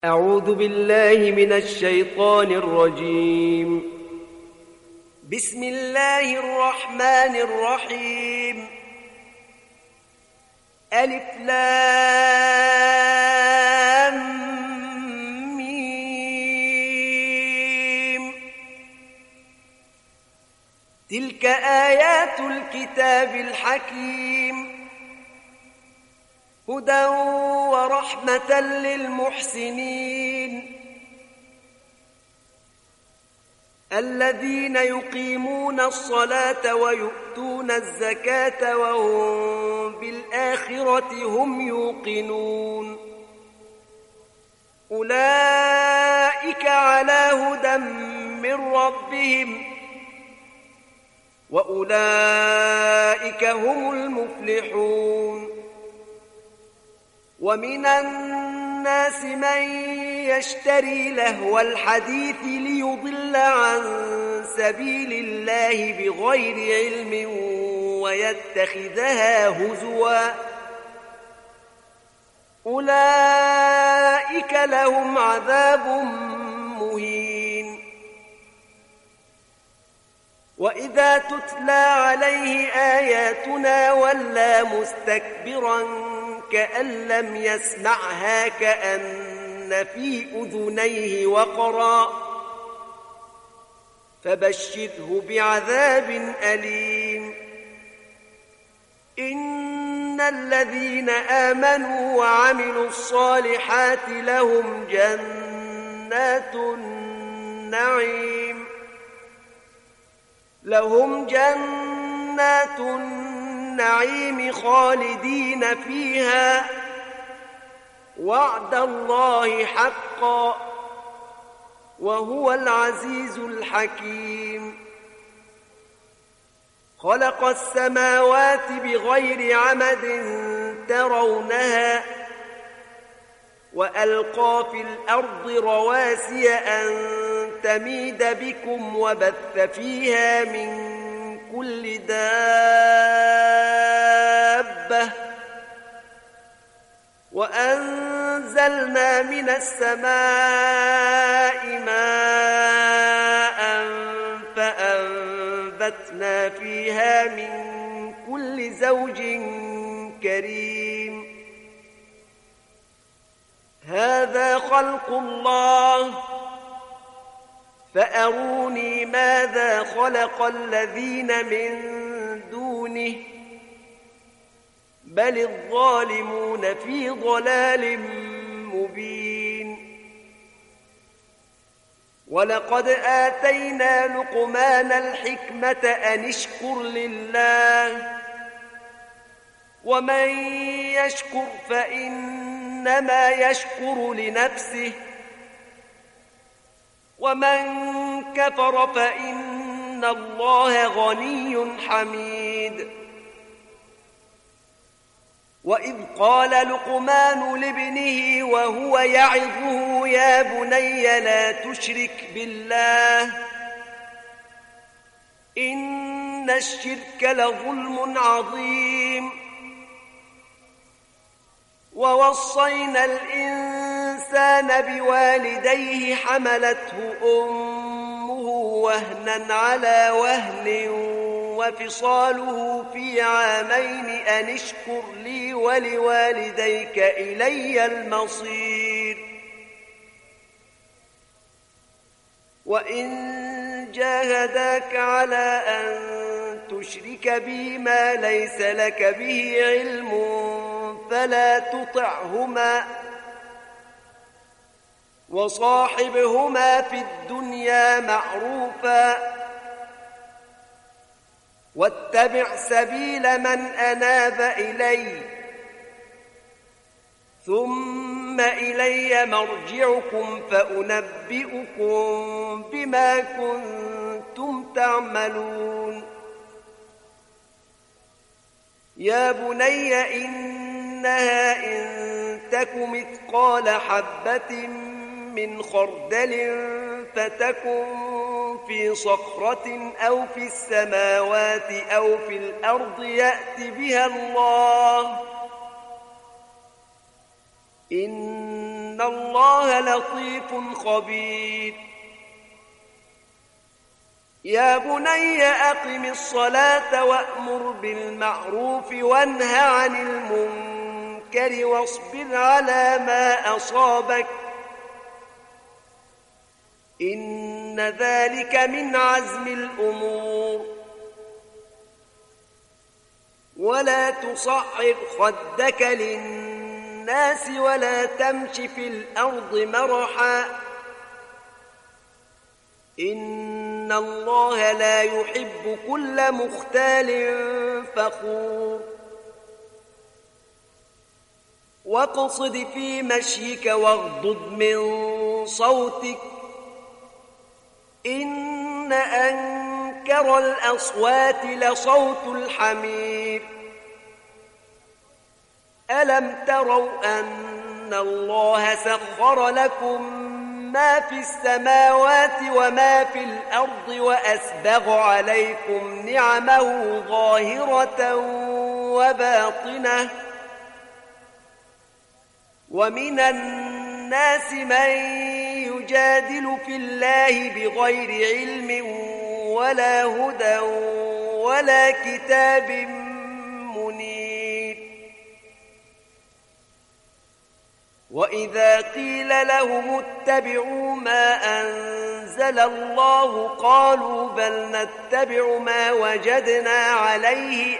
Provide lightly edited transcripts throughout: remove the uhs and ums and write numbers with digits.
أعوذ بالله من الشيطان الرجيم. بسم الله الرحمن الرحيم. ألف لام ميم. تلك آيات الكتاب الحكيم، هدى ورحمة للمحسنين الذين يقيمون الصلاة ويؤتون الزكاة وهم بالآخرة هم يوقنون. أولئك على هدى من ربهم وأولئك هم المفلحون. ومن الناس من يشتري لهو الحديث ليضل عن سبيل الله بغير علم ويتخذها هزوا، أولئك لهم عذاب مهين. وإذا تتلى عليه آياتنا ولى مستكبرا كأن لم يسمعها كأن في أذنيه وقرا، فبشره بعذاب أليم. إن الذين آمنوا وعملوا الصالحات لهم جنات النعيم، خالدين فيها، وعد الله حقا، وهو العزيز الحكيم. خلق السماوات بغير عمد ترونها، وألقى في الأرض رواسي أن تميد بكم وبث فيها من كل دابة، وأنزلنا من السماء ماء فأنبتنا فيها من كل زوج كريم. هذا خلق الله، فأروني ماذا خلق الذين من دونه، بل الظالمون في ضلال مبين. ولقد آتينا لقمان الحكمة أن اشكر لله، ومن يشكر فإنما يشكر لنفسه، ومن كفر فإن الله غني حميد. وإذ قال لقمان لابنه وهو يعظه يا بني لا تشرك بالله إن الشرك لظلم عظيم. ووصينا الإنسان بوالديه حملته أمه وهنا على وهن وفصاله في عامين أن اشكر لي ولوالديك إلي المصير. وإن جاهداك على أن تشرك بي ما ليس لك به علم فلا تطعهما، وصاحبهما في الدنيا معروفا، واتبع سبيل من أناب إلي، ثم إلي مرجعكم فأنبئكم بما كنتم تعملون. يا بني إنها إن تك مثقال حبة من خردل فتكن في صخرة أو في السماوات أو في الأرض يأت بها الله، إن إن الله لطيف خبير يا بني أقم الصلاة وأمر بالمعروف وانه عن المنكر واصبر على ما أصابك إن ذلك من عزم الأمور ولا تصعر خدك للناس ولا تمش في الأرض مرحا إن الله لا يحب كل مختال فخور واقصد في مشيك واغضض من صوتك إن أنكر الأصوات لصوت الحمير ألم تروا أن الله سخر لكم ما في السماوات وما في الأرض وأسبغ عليكم نعمه ظاهرة وباطنة ومن الناس من يجادل في الله بغير علم ولا هدى ولا كتاب منير وإذا قيل لهم اتبعوا ما أنزل الله قالوا بل نتبع ما وجدنا عليه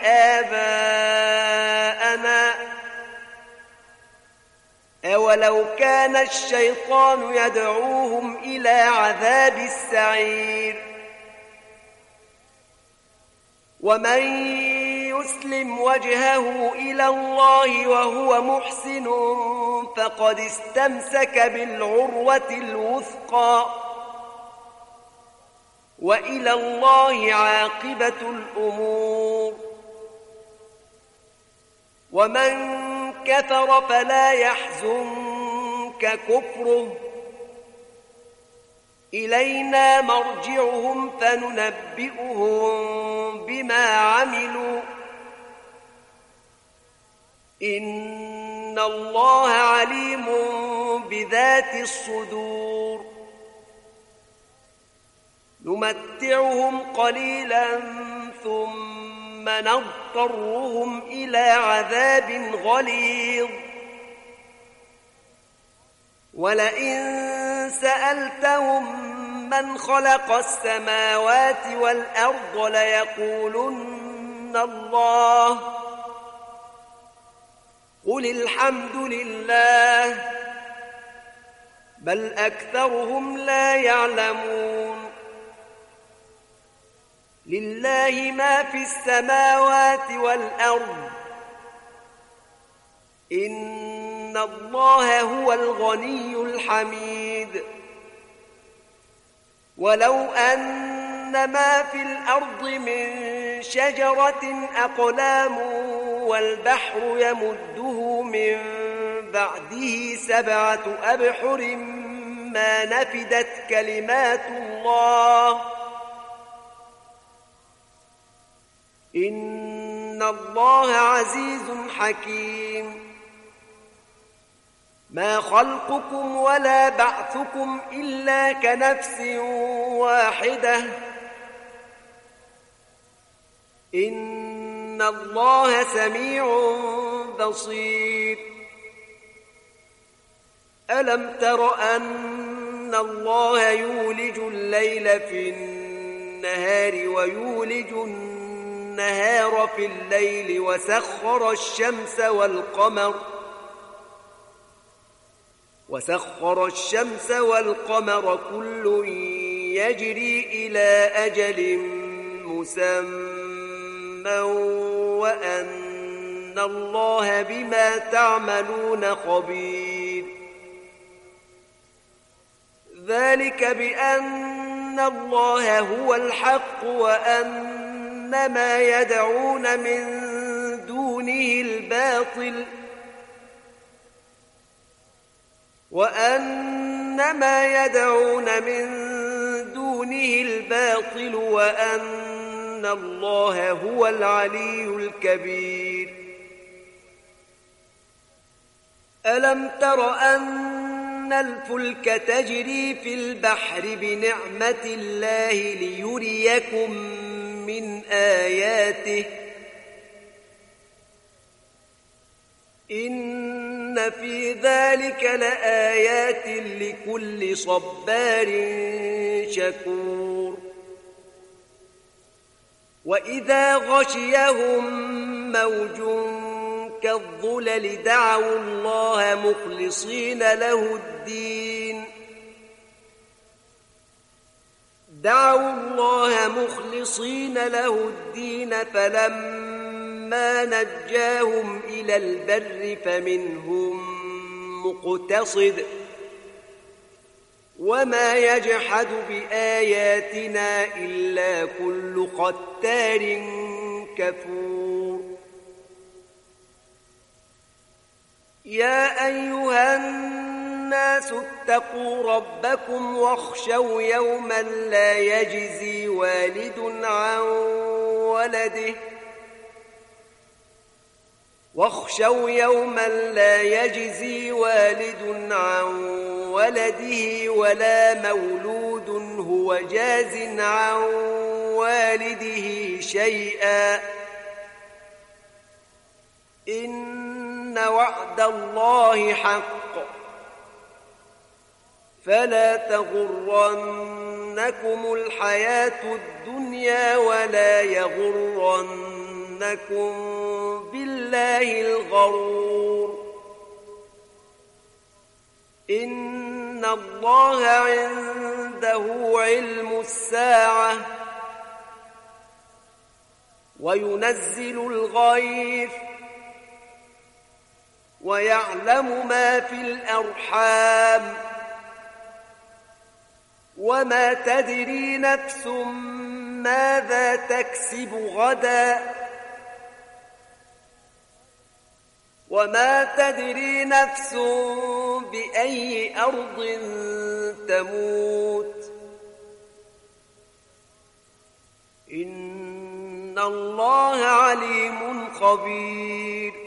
آباءنا أولو كان الشيطان يدعوهم إلى عذاب السعير ومن يسلم وجهه إلى الله وهو محسن فقد استمسك بالعروة الوثقى وإلى الله عاقبة الأمور ومن كفر فلا يحزنك كفره إلينا مرجعهم فننبئهم بما عملوا إن الله عليم بذات الصدور نمتعهم قليلا ثم نضطرهم إلى عذاب غليظ ولئن سألتهم من خلق السماوات والأرض ليقولن الله قل الحمد لله بل أكثرهم لا يعلمون لله ما في السماوات والأرض إن الله هو الغني الحميد ولو أن ما في الأرض من شجرة أقلام والبحر يمده من بعده 7 أبحر ما نفدت كلمات الله إن الله عزيز حكيم ما خلقكم ولا بعثكم إلا كنفس واحدة إن الله سميع بصير ألم تر أن الله يولج الليل في النهار ويولج النهار في الليل وسخر الشمس والقمر كل يجري إلى أجل مسمى وأن الله بما تعملون خبير ذلك بأن الله هو الحق وأن ما يدعون من دونه الباطل وأن الله هو العلي الكبير ألم تر أن إن الفلك تجري في البحر بنعمة الله ليريكم من آياته إن في ذلك لآيات لكل صبار شكور وإذا غشيهم موج كالظلل دعوا الله مخلصين له الدين فلما نجاهم إلى البر فمنهم مقتصد وما يجحد بآياتنا إلا كل ختار كفور يا أيها الناس اتقوا ربكم واخشوا يوما لا يجزي والد عن ولده ولا مولود هو جاز عن والده شيئا إن وعد الله حق فلا تغرنكم الحياة الدنيا ولا يغرنكم بالله الغرور إن الله عنده علم الساعة وينزل الغيث ويعلم ما في الأرحام وما تدري نفس ماذا تكسب غدا وما تدري نفس بأي أرض تموت إن الله عليم خبير